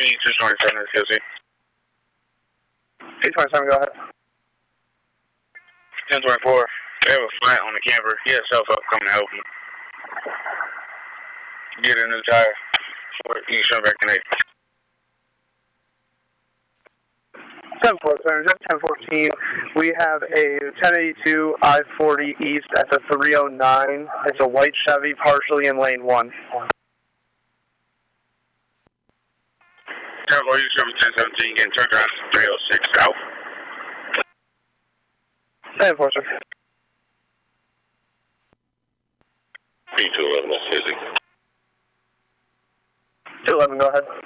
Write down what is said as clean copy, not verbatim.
227 is QC. 827, go ahead. 1024. They have a flat on the camper. He has self up coming to help him. Get a new tire. You can show back tonight. 10-4, 1014. We have a 1082 I-40 East at the 309. It's a white Chevy, partially in lane 1. Careful, you show 1017, getting turned around to 306 south. 10-4, sir. 211, that's Susie. 211, go ahead.